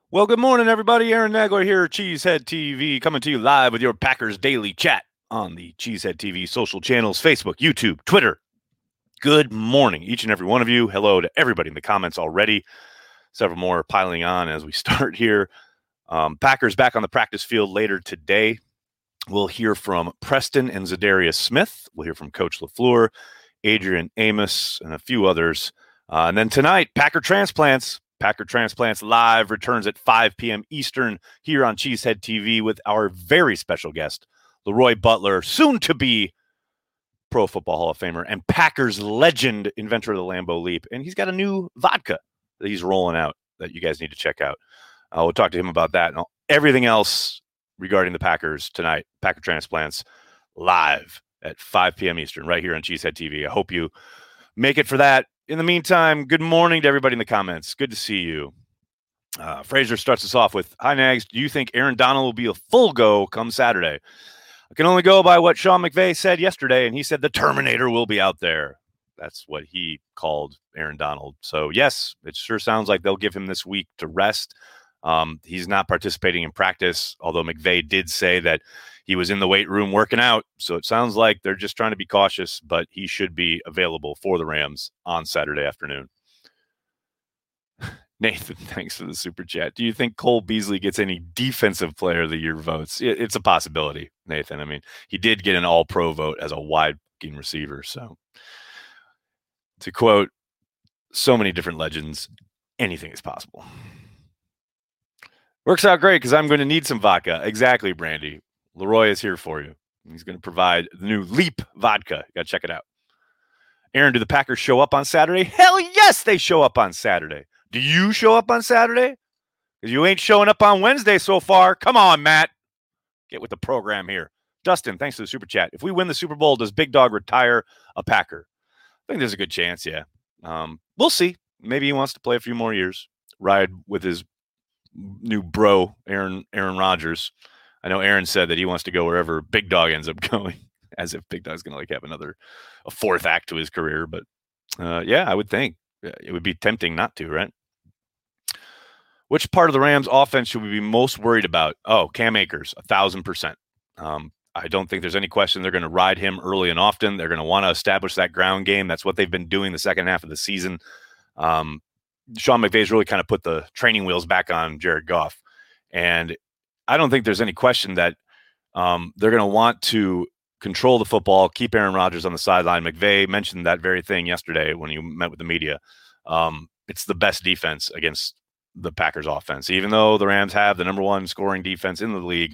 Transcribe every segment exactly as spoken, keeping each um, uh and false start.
Well, good morning, everybody. Aaron Nagler here, Cheesehead T V, coming to you live with your Packers Daily Chat on the Cheesehead T V social channels, Facebook, YouTube, Twitter. Good morning, each and every one of you. Hello to everybody in the comments already. Several more piling on as we start here. Um, Packers back on the practice field later today. We'll hear from Preston and Zadarius Smith. We'll hear from Coach LaFleur, Adrian Amos, and a few others. Uh, and then tonight, Packer Transplants. Packer Transplants Live returns at five p.m. Eastern here on Cheesehead T V with our very special guest, Leroy Butler, soon to be Pro Football Hall of Famer and Packers legend, inventor of the Lambeau Leap. And he's got a new vodka that he's rolling out that you guys need to check out. Uh, we'll talk to him about that and everything else regarding the Packers tonight. Packer Transplants Live at five p.m. Eastern right here on Cheesehead T V. I hope you make it for that. In the meantime, good morning to everybody in the comments. Good to see you. Uh, Fraser starts us off with, hi, Nags. Do you think Aaron Donald will be a full go come Saturday? I can only go by what Sean McVay said yesterday, and he said the Terminator will be out there. That's what he called Aaron Donald. So, yes, it sure sounds like they'll give him this week to rest. Um, he's not participating in practice, although McVay did say that he was in the weight room working out. So it sounds like they're just trying to be cautious, but he should be available for the Rams on Saturday afternoon. Nathan, thanks for the super chat. Do you think Cole Beasley gets any defensive player of the year votes? It's a possibility, Nathan. I mean, he did get an all-pro vote as a wide receiver. So to quote so many different legends, anything is possible. Works out great because I'm going to need some vodka. Exactly, Brandy. Leroy is here for you. He's going to provide the new Leap vodka. You got to check it out. Aaron, do the Packers show up on Saturday? Hell yes, they show up on Saturday. Do you show up on Saturday? Because you ain't showing up on Wednesday so far. Come on, Matt. Get with the program here. Dustin, thanks for the super chat. If we win the Super Bowl, does Big Dog retire a Packer? I think there's a good chance, yeah. Um, we'll see. Maybe he wants to play a few more years, ride with his new bro, Aaron Aaron Rodgers. I know Aaron said that he wants to go wherever Big Dog ends up going, as if Big Dog's going to like have another a fourth act to his career. But uh, yeah, I would think it would be tempting not to, right? Which part of the Rams offense should we be most worried about? Oh, Cam Akers, a thousand percent. Um, I don't think there's any question they're going to ride him early and often. They're going to want to establish that ground game. That's what they've been doing the second half of the season. Um, Sean McVay's really kind of put the training wheels back on Jared Goff. And I don't think there's any question that um, they're going to want to control the football, keep Aaron Rodgers on the sideline. McVay mentioned that very thing yesterday when he met with the media. Um, it's the best defense against the Packers offense, even though the Rams have the number one scoring defense in the league.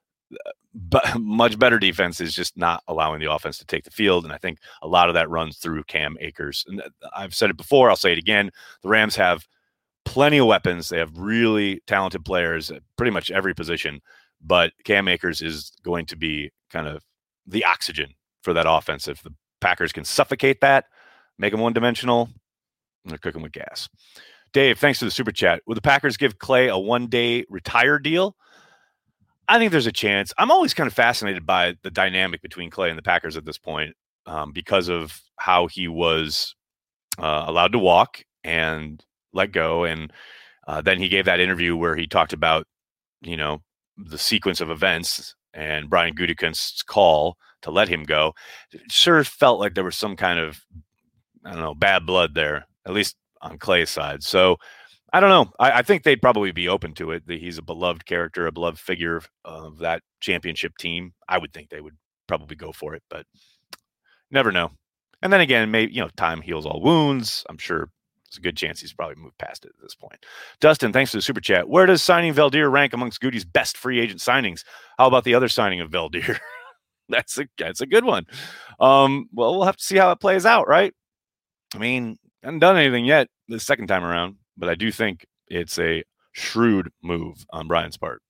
But much better defense is just not allowing the offense to take the field. And I think a lot of that runs through Cam Akers. And I've said it before, I'll say it again. The Rams have plenty of weapons. They have really talented players at pretty much every position. But Cam Akers is going to be kind of the oxygen for that offense. If the Packers can suffocate that, make them one-dimensional, they're cooking with gas. Dave, thanks for the super chat. Would the Packers give Clay a one-day retire deal? I think there's a chance. I'm always kind of fascinated by the dynamic between Clay and the Packers at this point um, because of how he was uh, allowed to walk and let go. And uh, then he gave that interview where he talked about, you know, the sequence of events and Brian Gutekunst's call to let him go. It sure felt like there was some kind of, I don't know, bad blood there, at least on Clay's side. So I don't know. I, I think they'd probably be open to it. He's a beloved character, a beloved figure of that championship team. I would think they would probably go for it, but never know. And then again, maybe, you know, time heals all wounds. I'm sure there's a good chance he's probably moved past it at this point. Dustin, thanks for the super chat. Where does signing Valdir rank amongst Goody's best free agent signings? How about the other signing of Valdir? that's a that's a good one. Um, well, we'll have to see how it plays out, right? I mean, I haven't done anything yet the second time around, but I do think it's a shrewd move on Brian's part.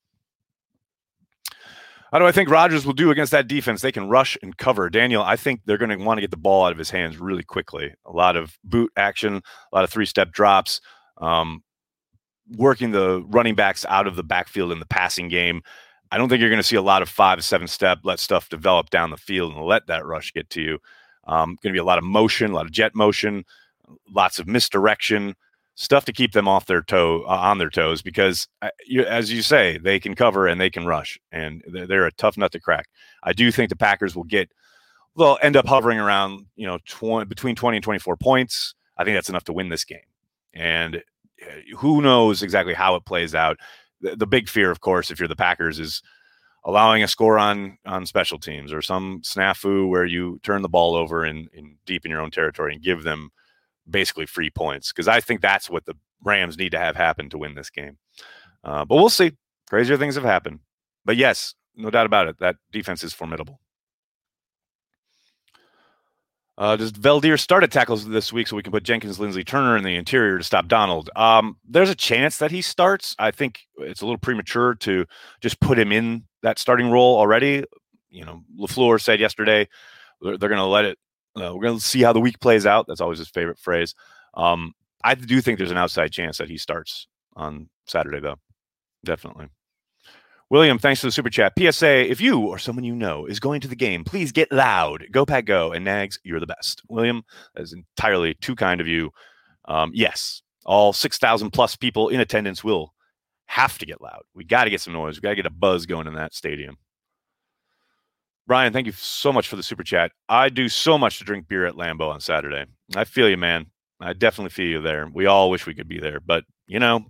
How do I think Rodgers will do against that defense? They can rush and cover. Daniel, I think they're going to want to get the ball out of his hands really quickly. A lot of boot action, a lot of three-step drops, um, working the running backs out of the backfield in the passing game. I don't think you're going to see a lot of five, seven-step, let stuff develop down the field and let that rush get to you. Um, going to be a lot of motion, a lot of jet motion, lots of misdirection. stuff to keep them off their toe uh, on their toes because, uh, you, as you say, they can cover and they can rush, and they're, they're a tough nut to crack. I do think the Packers will get, they'll end up hovering around, you know, twenty, between twenty and twenty-four points. I think that's enough to win this game, and who knows exactly how it plays out. The, the big fear, of course, if you're the Packers, is allowing a score on on special teams or some snafu where you turn the ball over in, in deep in your own territory and give them basically free points, because I think that's what the Rams need to have happen to win this game. Uh, but we'll see. Crazier things have happened. But yes, no doubt about it, that defense is formidable. Uh, does Veldir start at tackles this week so we can put Jenkins, Lindsey, Turner in the interior to stop Donald? Um, there's a chance that he starts. I think it's a little premature to just put him in that starting role already. You know, LaFleur said yesterday they're, they're going to let it. Uh, we're going to see how the week plays out. That's always his favorite phrase. Um, I do think there's an outside chance that he starts on Saturday, though. Definitely. William, thanks for the super chat. P S A, if you or someone you know is going to the game, please get loud. Go Pack Go. And Nags, you're the best. William, that is entirely too kind of you. Um, yes, all six thousand plus people in attendance will have to get loud. We got to get some noise. We got to get a buzz going in that stadium. Brian, thank you so much for the super chat. I do so much to drink beer at Lambeau on Saturday. I feel you, man. I definitely feel you there. We all wish we could be there, but you know,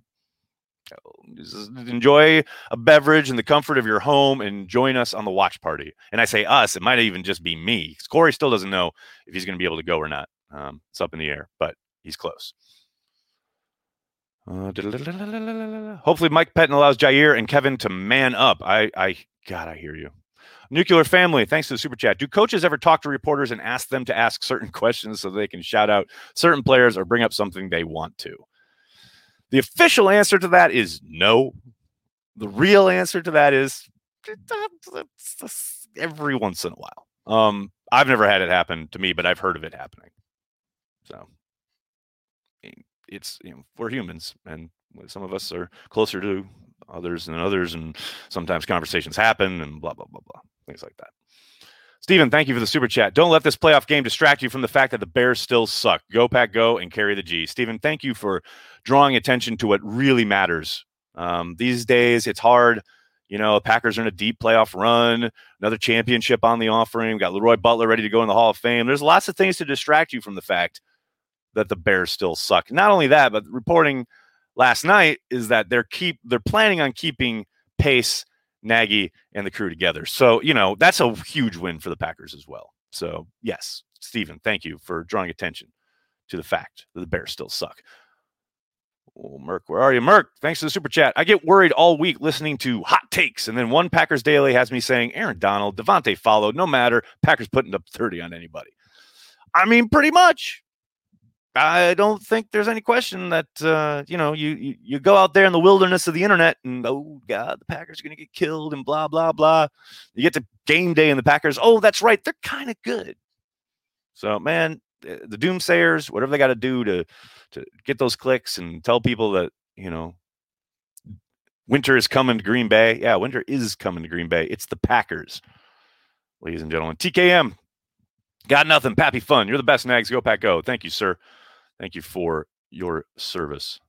enjoy a beverage in the comfort of your home and join us on the watch party. And I say us, it might even just be me. Corey still doesn't know if he's going to be able to go or not. Um, it's up in the air, but he's close. Uh, hopefully Mike Pettin allows Jair and Kevin to man up. I, I, God, I hear you. Nuclear Family, thanks to the super chat. Do coaches ever talk to reporters and ask them to ask certain questions so they can shout out certain players or bring up something they want to? The official answer to that is no. The real answer to that is every once in a while. Um, I've never had it happen to me, but I've heard of it happening. So it's, you know, we're humans, and some of us are closer to others than others, and sometimes conversations happen and blah, blah, blah, blah, things like that. Steven, thank you for the super chat. Don't let this playoff game distract you from the fact that the Bears still suck. Go Pack Go and carry the G. Steven, thank you for drawing attention to what really matters. Um, these days, it's hard. You know, Packers are in a deep playoff run, another championship on the offering. We've got Leroy Butler ready to go in the Hall of Fame. There's lots of things to distract you from the fact that the Bears still suck. Not only that, but reporting last night is that they're keep they're planning on keeping Pace, Nagy, and the crew together. So, you know, that's a huge win for the Packers as well. So, yes, Steven, thank you for drawing attention to the fact that the Bears still suck. Oh, Merc, where are you? Merc, thanks for the super chat. I get worried all week listening to hot takes, and then one Packers Daily has me saying Aaron Donald, Devontae followed, no matter, Packers putting up thirty on anybody. I mean, pretty much. I don't think there's any question that, uh, you know, you, you you go out there in the wilderness of the internet and, oh, God, the Packers are going to get killed and blah, blah, blah. You get to game day and the Packers, oh, that's right, they're kind of good. So, man, the doomsayers, whatever they got to do to to get those clicks and tell people that, you know, winter is coming to Green Bay. Yeah, winter is coming to Green Bay. It's the Packers, ladies and gentlemen. T K M, got nothing. Pappy Fun, you're the best, Nags. Go Pack Go. Thank you, sir. Thank you for your service.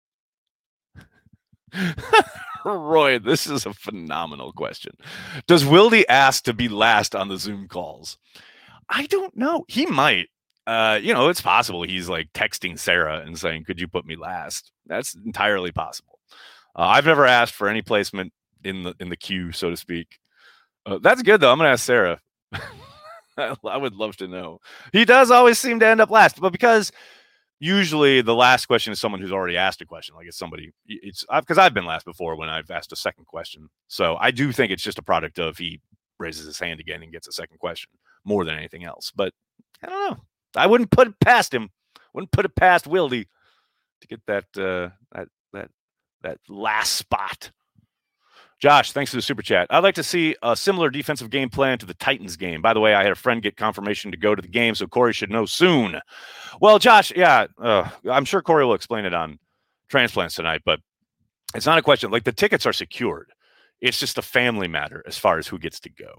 Roy, this is a phenomenal question. Does Wildy ask to be last on the Zoom calls? I don't know. He might. Uh, you know, it's possible he's like texting Sarah and saying, could you put me last? That's entirely possible. Uh, I've never asked for any placement in the in the queue, so to speak. Uh, that's good, though. I'm going to ask Sarah. I would love to know. He does always seem to end up last, but because usually the last question is someone who's already asked a question. Like it's somebody, it's because I've been last before when I've asked a second question. So I do think it's just a product of he raises his hand again and gets a second question more than anything else. But I don't know. I wouldn't put it past him. Wouldn't put it past Wildy to get that uh, that that that last spot. Josh, thanks for the super chat. I'd like to see a similar defensive game plan to the Titans game. By the way, I had a friend get confirmation to go to the game, so Corey should know soon. Well, Josh, yeah, uh, I'm sure Corey will explain it on Transplants tonight, but it's not a question. Like, the tickets are secured. It's just a family matter as far as who gets to go.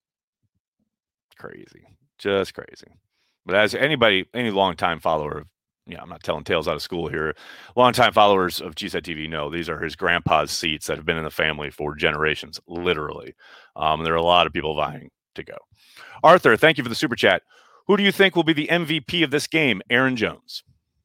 Crazy. Just crazy. But as anybody, any longtime follower of Yeah, I'm not telling tales out of school here. Longtime followers of Cheesehead T V know these are his grandpa's seats that have been in the family for generations, literally. Um, there are a lot of people vying to go. Arthur, thank you for the super chat. Who do you think will be the M V P of this game? Aaron Jones.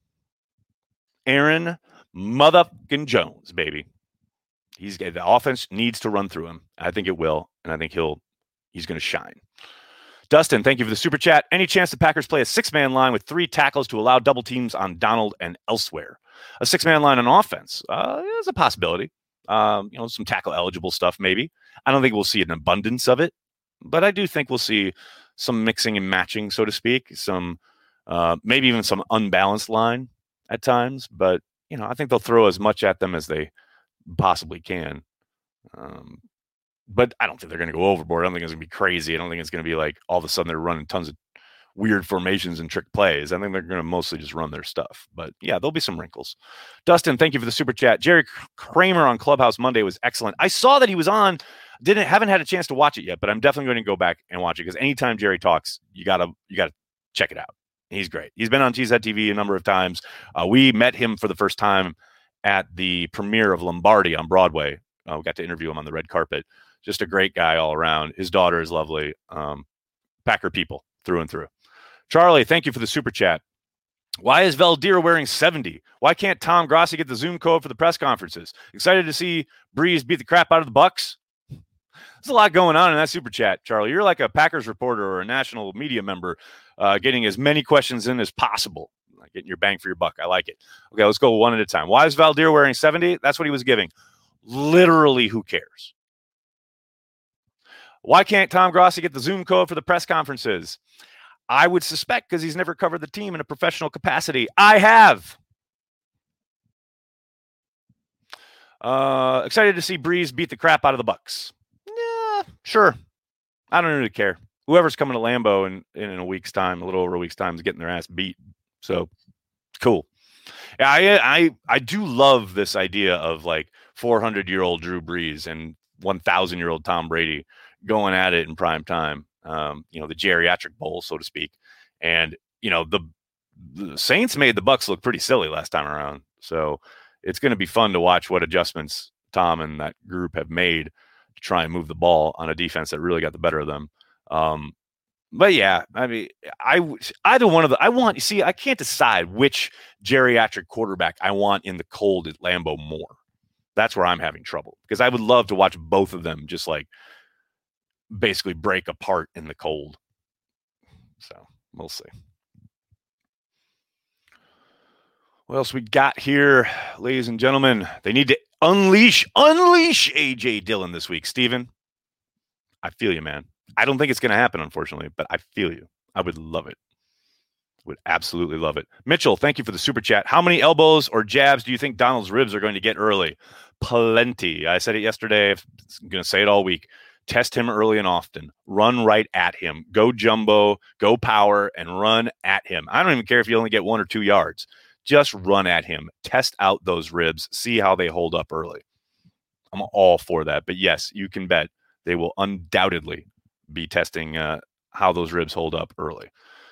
Aaron motherfucking Jones, baby. He's the offense needs to run through him. I think it will, and I think he'll he's going to shine. Dustin, thank you for the super chat. Any chance the Packers play a six-man line with three tackles to allow double teams on Donald and elsewhere? A six-man line on offense uh, is a possibility. Um, you know, some tackle-eligible stuff maybe. I don't think we'll see an abundance of it, but I do think we'll see some mixing and matching, so to speak. Some uh, maybe even some unbalanced line at times. But you know, I think they'll throw as much at them as they possibly can. Um, but I don't think they're going to go overboard. I don't think it's going to be crazy. I don't think it's going to be like all of a sudden they're running tons of weird formations and trick plays. I think they're going to mostly just run their stuff. But yeah, there'll be some wrinkles. Dustin, thank you for the super chat. Jerry Kramer on Clubhouse Monday was excellent. I saw that he was on. Didn't haven't had a chance to watch it yet, but I'm definitely going to go back and watch it because anytime Jerry talks, you gotta you gotta check it out. He's great. He's been on Cheesehead T V a number of times. Uh, we met him for the first time at the premiere of Lombardi on Broadway. Uh, we got to interview him on the red carpet. Just a great guy all around. His daughter is lovely. Um, Packer people through and through. Charlie, thank you for the super chat. Why is Valdir wearing seventy? Why can't Tom Grossi get the Zoom code for the press conferences? Excited to see Breeze beat the crap out of the Bucks. There's a lot going on in that super chat, Charlie. You're like a Packers reporter or a national media member, uh, getting as many questions in as possible. Getting your bang for your buck. I like it. Okay, let's go one at a time. Why is Valdir wearing seventy? That's what he was giving. Literally, who cares? Why can't Tom Grossi get the Zoom code for the press conferences? I would suspect because he's never covered the team in a professional capacity. I have. Uh, excited to see Breeze beat the crap out of the Bucks. Yeah, sure. I don't really care. Whoever's coming to Lambeau in, in a week's time, a little over a week's time, is getting their ass beat. So cool. Yeah, I I I do love this idea of like four hundred year old Drew Brees and one thousand year old Tom Brady going at it in prime time. Um, you know, the geriatric bowl, so to speak. And you know, the, the Saints made the Bucks look pretty silly last time around. So it's going to be fun to watch what adjustments Tom and that group have made to try and move the ball on a defense that really got the better of them. Um, But yeah, I mean, I either one of the I want. You see, I can't decide which geriatric quarterback I want in the cold at Lambeau more. That's where I'm having trouble because I would love to watch both of them just like basically break apart in the cold. So we'll see. What else we got here, ladies and gentlemen? They need to unleash, unleash A J Dillon this week, Steven. I feel you, man. I don't think it's going to happen, unfortunately, but I feel you. I would love it. Would absolutely love it. Mitchell, thank you for the super chat. How many elbows or jabs do you think Donald's ribs are going to get early? Plenty. I said it yesterday. I'm going to say it all week. Test him early and often. Run right at him. Go jumbo, go power, and run at him. I don't even care if you only get one or two yards. Just run at him. Test out those ribs. See how they hold up early. I'm all for that. But yes, you can bet they will undoubtedly be testing uh, how those ribs hold up early.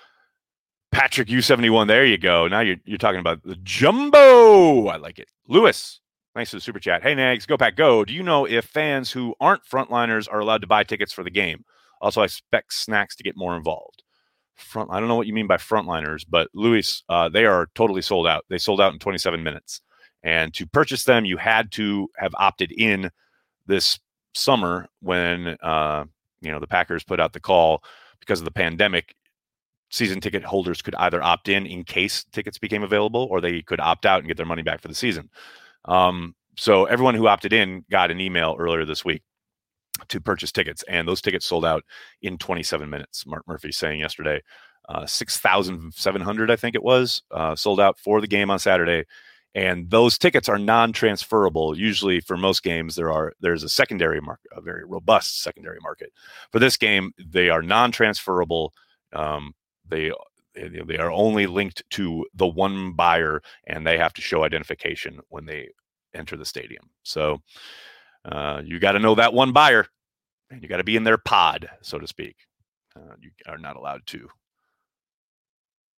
Patrick U seventy-one, there you go. Now you're you're talking about the jumbo. I like it. Lewis, thanks for the super chat. Hey, Nags, go Pack, go. Do you know if fans who aren't frontliners are allowed to buy tickets for the game? Also, I expect snacks to get more involved. Front, I don't know what you mean by frontliners, but Luis, uh, they are totally sold out. They sold out in twenty-seven minutes. And to purchase them, you had to have opted in this summer when uh, you know the Packers put out the call because of the pandemic. Season ticket holders could either opt in in case tickets became available, or they could opt out and get their money back for the season. Um, so everyone who opted in got an email earlier this week to purchase tickets, and those tickets sold out in twenty-seven minutes. Mark Murphy saying yesterday, uh, six thousand seven hundred, I think it was, uh, sold out for the game on Saturday. And those tickets are non-transferable. Usually for most games, there are there's a secondary market, a very robust secondary market. For this game, they are non-transferable. Um, They they are only linked to the one buyer, and they have to show identification when they enter the stadium. So uh, you got to know that one buyer, and you got to be in their pod, so to speak. Uh, you are not allowed to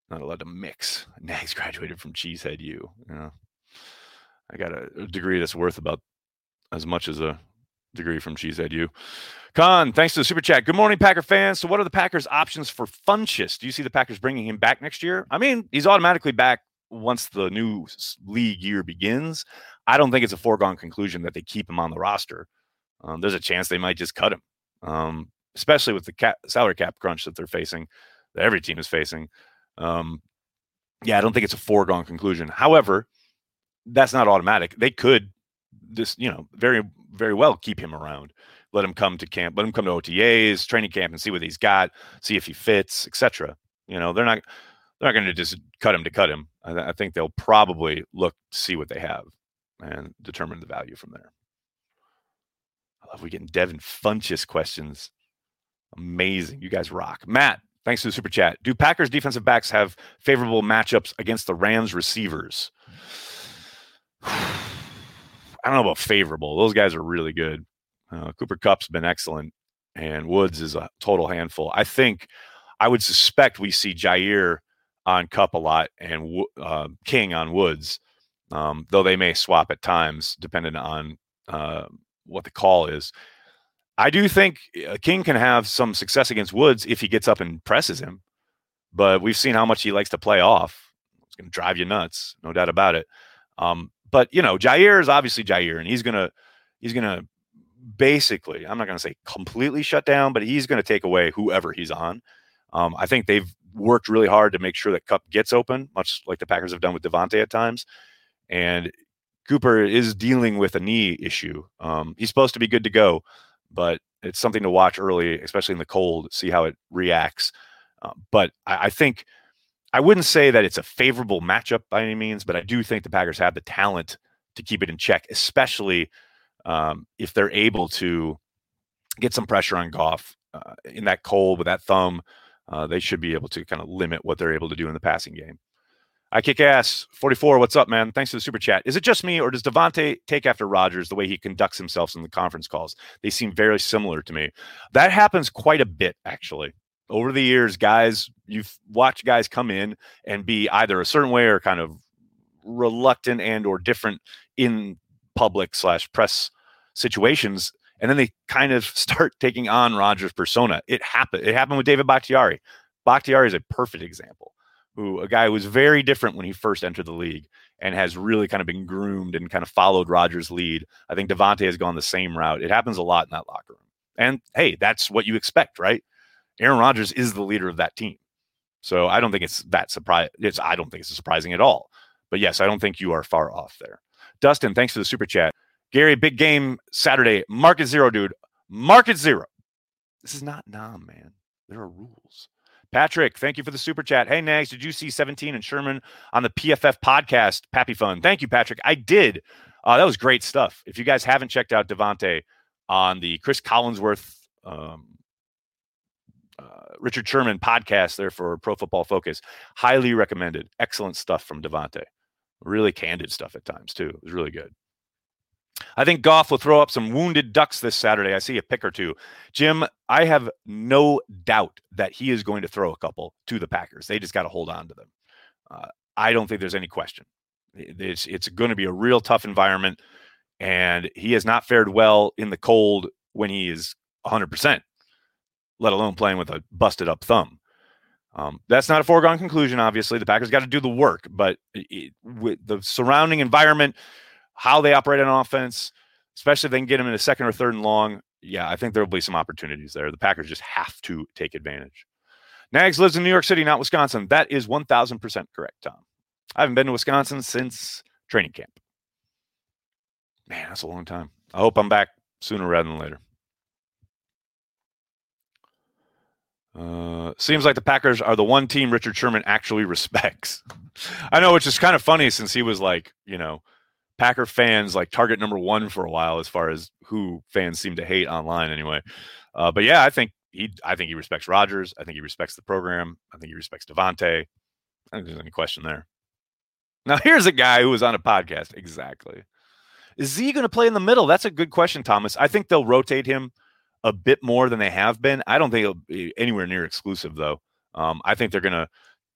Not allowed to mix. Nags graduated from Cheesehead U. You know, I got a, a degree that's worth about as much as a degree from Cheesehead U. Con, thanks to the super chat. Good morning, Packer fans. So what are the Packers' options for Funchess? Do you see the Packers bringing him back next year? I mean, he's automatically back once the new league year begins. I don't think it's a foregone conclusion that they keep him on the roster. Um, there's a chance they might just cut him, um, especially with the cap, salary cap crunch that they're facing, that every team is facing. Um, yeah, I don't think it's a foregone conclusion. However, that's not automatic. They could just, you know, very, very well keep him around. Let him come to camp, let him come to O T As, training camp, and see what he's got, see if he fits, et cetera. You know, they're not they're not going to just cut him to cut him. I, I think they'll probably look to see what they have and determine the value from there. I love we getting Devin Funchess questions. Amazing. You guys rock. Matt, thanks for the super chat. Do Packers defensive backs have favorable matchups against the Rams receivers? I don't know about favorable. Those guys are really good. Uh, Cooper Kupp's been excellent, and Woods is a total handful. I think I would suspect we see Jair on Kupp a lot and uh, King on Woods, um, though they may swap at times depending on uh, what the call is. I do think King can have some success against Woods if he gets up and presses him, but we've seen how much he likes to play off. It's going to drive you nuts, no doubt about it. Um, but, you know, Jair is obviously Jair, and he's going to he's going to basically, I'm not going to say completely shut down, but he's going to take away whoever he's on. Um, I think they've worked really hard to make sure that Kupp gets open, much like the Packers have done with Devontae at times. And Cooper is dealing with a knee issue. Um, he's supposed to be good to go, but it's something to watch early, especially in the cold, see how it reacts. Uh, but I, I think I wouldn't say that it's a favorable matchup by any means, but I do think the Packers have the talent to keep it in check, especially Um, if they're able to get some pressure on Goff uh, in that cold with that thumb, uh, they should be able to kind of limit what they're able to do in the passing game. I kick ass. forty-four, what's up, man? Thanks for the super chat. Is it just me, or does Devontae take after Rodgers the way he conducts himself in the conference calls? They seem very similar to me. That happens quite a bit, actually. Over the years, guys, you've watched guys come in and be either a certain way or kind of reluctant and or different in public slash press situations, and then they kind of start taking on Rodgers' persona. It happened. It happened with David Bakhtiari. Bakhtiari is a perfect example. Who a guy who was very different when he first entered the league and has really kind of been groomed and kind of followed Rodgers' lead. I think Devontae has gone the same route. It happens a lot in that locker room. And hey, that's what you expect, right? Aaron Rodgers is the leader of that team. So I don't think it's that surprise. It's I don't think it's surprising at all. But yes, I don't think you are far off there. Dustin, thanks for the super chat. Gary, big game Saturday. Market zero, dude. Market zero. This is not Nam, man. There are rules. Patrick, thank you for the super chat. Hey, Nags, did you see seventeen and Sherman on the P F F podcast? Pappy Fun. Thank you, Patrick. I did. Uh, that was great stuff. If you guys haven't checked out Devontae on the Chris Collinsworth, um, uh, Richard Sherman podcast there for Pro Football Focus, highly recommended. Excellent stuff from Devontae. Really candid stuff at times, too. It was really good. I think Goff will throw up some wounded ducks this Saturday. I see a pick or two. Jim, I have no doubt that he is going to throw a couple to the Packers. They just got to hold on to them. Uh, I don't think there's any question. It's, it's going to be a real tough environment, and he has not fared well in the cold when he is one hundred percent, let alone playing with a busted up thumb. Um, that's not a foregone conclusion, obviously. The Packers got to do the work, but it, with the surrounding environment, how they operate on offense, especially if they can get him in a second or third and long, yeah, I think there will be some opportunities there. The Packers just have to take advantage. Nags lives in New York City, not Wisconsin. That is one thousand percent correct, Tom. I haven't been to Wisconsin since training camp. Man, that's a long time. I hope I'm back sooner rather than later. Uh, seems like the Packers are the one team Richard Sherman actually respects. I know, which is kind of funny since he was like, you know, Packer fans like target number one for a while as far as who fans seem to hate online anyway. Uh, but yeah, I think he I think he respects Rodgers. I think he respects the program. I think he respects Devontae. I don't think there's any question there. Now here's a guy who was on a podcast. Exactly. Is Z going to play in the middle? That's a good question, Thomas. I think they'll rotate him a bit more than they have been. I don't think it'll be anywhere near exclusive though. Um, I think they're going to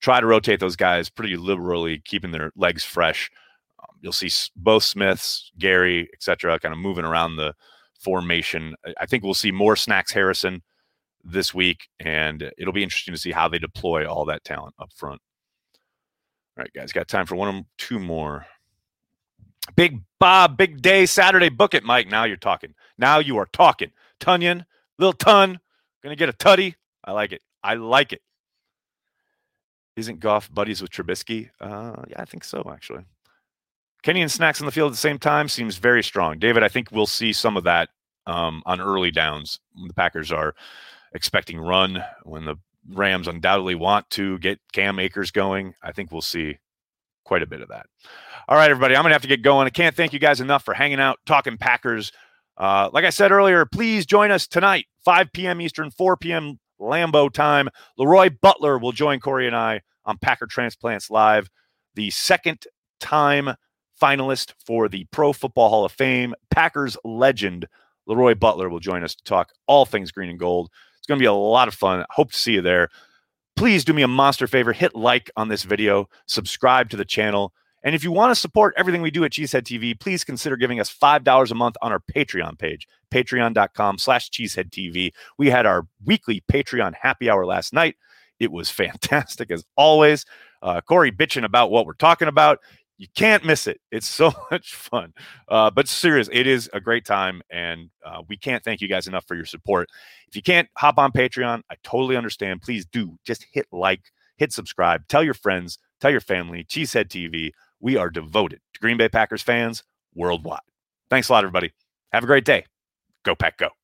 try to rotate those guys pretty liberally, keeping their legs fresh. Um, you'll see both Smiths, Gary, et cetera, kind of moving around the formation. I think we'll see more Snacks Harrison this week, and it'll be interesting to see how they deploy all that talent up front. All right, guys, got time for one or two more. Big Bob, big day Saturday. Book it, Mike. Now you're talking. Now you are talking. Tunyon, little Tun, gonna get a tutty. I like it. I like it. Isn't Goff buddies with Trubisky? Uh, yeah, I think so, actually. Kenny and Snacks on the field at the same time seems very strong. David, I think we'll see some of that um, on early downs. The Packers are expecting run when the Rams undoubtedly want to get Cam Akers going. I think we'll see quite a bit of that. All right, everybody, I'm going to have to get going. I can't thank you guys enough for hanging out, talking Packers. Uh, like I said earlier, please join us tonight, five p.m. Eastern, four p.m. Lambeau time. Leroy Butler will join Corey and I on Packer Transplants Live, the second time finalist for the Pro Football Hall of Fame. Packers legend Leroy Butler will join us to talk all things green and gold. It's going to be a lot of fun. Hope to see you there. Please do me a monster favor. Hit like on this video. Subscribe to the channel. And if you want to support everything we do at Cheesehead T V, please consider giving us five dollars a month on our Patreon page, patreon.com slash Cheesehead TV. We had our weekly Patreon happy hour last night. It was fantastic, as always. Uh, Corey bitching about what we're talking about. You can't miss it. It's so much fun. Uh, but serious, it is a great time, and uh, we can't thank you guys enough for your support. If you can't hop on Patreon, I totally understand. Please do. Just hit like, hit subscribe, tell your friends, tell your family. Cheesehead T V. We are devoted to Green Bay Packers fans worldwide. Thanks a lot, everybody. Have a great day. Go Pack, go.